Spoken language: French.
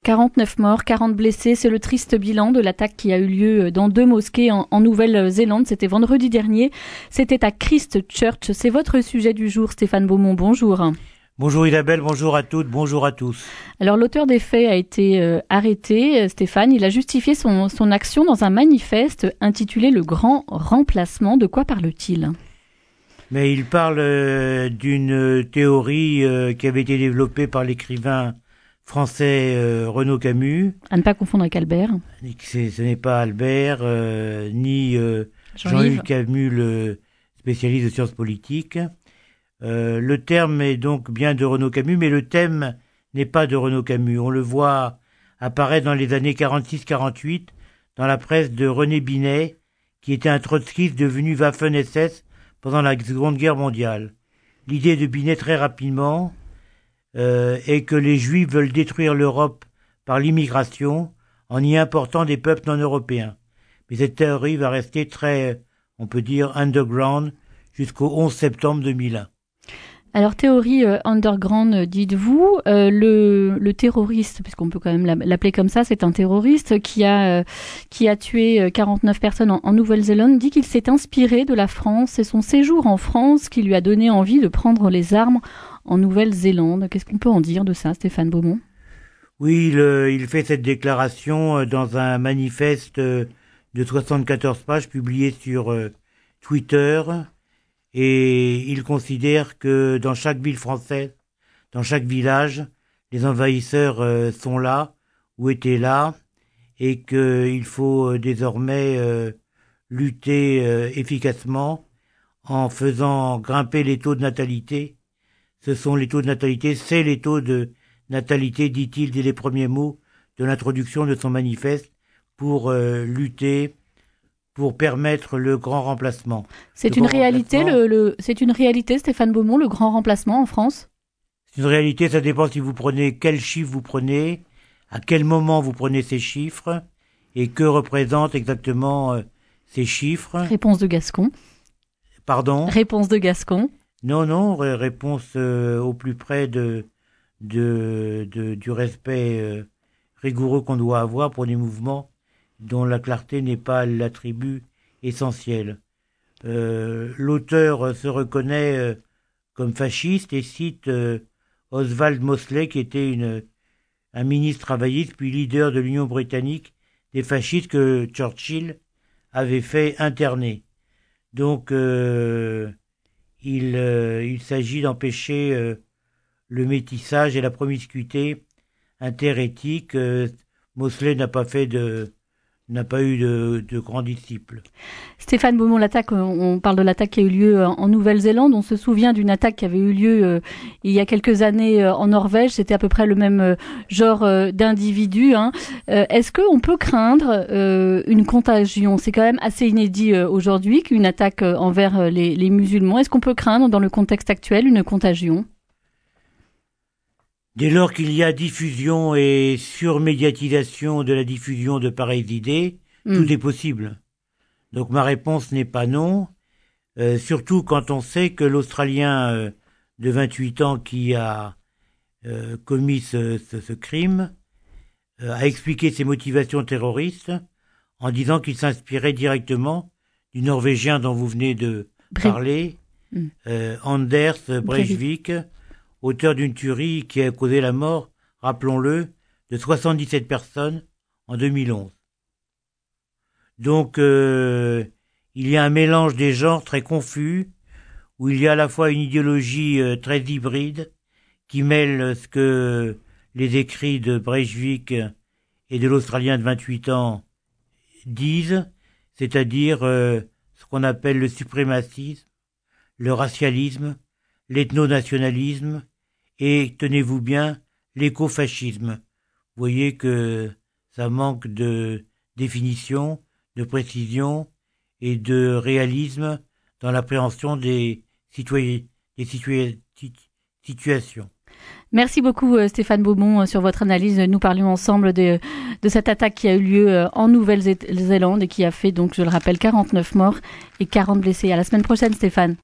49 morts, 40 blessés, c'est le triste bilan de l'attaque qui a eu lieu dans 2 mosquées en Nouvelle-Zélande. C'était vendredi dernier, c'était à Christchurch. C'est votre sujet du jour, Stéphane Beaumont, bonjour. Bonjour Isabelle, bonjour à toutes, bonjour à tous. Alors l'auteur des faits a été arrêté, Stéphane. Il a justifié son action dans un manifeste intitulé « Le Grand Remplacement ». De quoi parle-t-il ? Mais il parle d'une théorie qui avait été développée par l'écrivain français Renaud Camus. À ne pas confondre avec Albert. Ce n'est pas Albert, ni Jean-Luc Camus, le spécialiste de sciences politiques. Le terme est donc bien de Renaud Camus, mais le thème n'est pas de Renaud Camus. On le voit apparaître dans les années 46-48 dans la presse de René Binet, qui était un trotskiste devenu Waffen-SS pendant la Seconde Guerre mondiale. L'idée de Binet très rapidement est que les Juifs veulent détruire l'Europe par l'immigration en y important des peuples non européens. Mais cette théorie va rester très, on peut dire, underground jusqu'au 11 septembre 2001. Alors, théorie underground, dites-vous, le terroriste, puisqu'on peut quand même l'appeler comme ça, c'est un terroriste qui a tué 49 personnes en Nouvelle-Zélande, dit qu'il s'est inspiré de la France. C'est son séjour en France qui lui a donné envie de prendre les armes en Nouvelle-Zélande. Qu'est-ce qu'on peut en dire de ça, Stéphane Beaumont ? Oui, il fait cette déclaration dans un manifeste de 74 pages publié sur Twitter. Et il considère que dans chaque ville française, dans chaque village, les envahisseurs sont là, ou étaient là, et qu'il faut désormais lutter efficacement en faisant grimper les taux de natalité. Ce sont les taux de natalité, c'est les taux de natalité, dit-il dès les premiers mots de l'introduction de son manifeste, pour lutter, pour permettre le grand remplacement. C'est une réalité, c'est une réalité, Stéphane Beaumont, le grand remplacement en France ? C'est une réalité, ça dépend si vous prenez, quel chiffre vous prenez, à quel moment vous prenez ces chiffres, et que représentent exactement ces chiffres. Réponse de Gascon. Pardon ? Réponse de Gascon. Non, réponse au plus près du respect rigoureux qu'on doit avoir pour des mouvements dont la clarté n'est pas l'attribut essentiel. L'auteur se reconnaît comme fasciste et cite Oswald Mosley, qui était un ministre travailliste puis leader de l'Union britannique des fascistes que Churchill avait fait interner. Donc il s'agit d'empêcher le métissage et la promiscuité interéthique. Mosley n'a pas eu de grands disciples. Stéphane Beaumont, on parle de l'attaque qui a eu lieu en Nouvelle-Zélande. On se souvient d'une attaque qui avait eu lieu il y a quelques années en Norvège. C'était à peu près le même genre d'individus. Est-ce qu'on peut craindre une contagion ? C'est quand même assez inédit aujourd'hui qu'une attaque envers les musulmans. Est-ce qu'on peut craindre, dans le contexte actuel, une contagion ? Dès lors qu'il y a diffusion et surmédiatisation de la diffusion de pareilles idées, tout est possible. Donc ma réponse n'est pas non, surtout quand on sait que l'Australien de 28 ans qui a commis ce crime a expliqué ses motivations terroristes en disant qu'il s'inspirait directement du Norvégien dont vous venez de parler, Anders Breivik, auteur d'une tuerie qui a causé la mort, rappelons-le, de 77 personnes en 2011. Donc, il y a un mélange des genres très confus, où il y a à la fois une idéologie très hybride, qui mêle ce que les écrits de Breivik et de l'Australien de 28 ans disent, c'est-à-dire ce qu'on appelle le suprémacisme, le racialisme, l'ethno-nationalisme et, tenez-vous bien, l'écofascisme. Vous voyez que ça manque de définition, de précision et de réalisme dans l'appréhension des situations. Merci beaucoup Stéphane Beaumont sur votre analyse. Nous parlions ensemble de cette attaque qui a eu lieu en Nouvelle-Zélande et qui a fait, donc je le rappelle, 49 morts et 40 blessés. À la semaine prochaine Stéphane.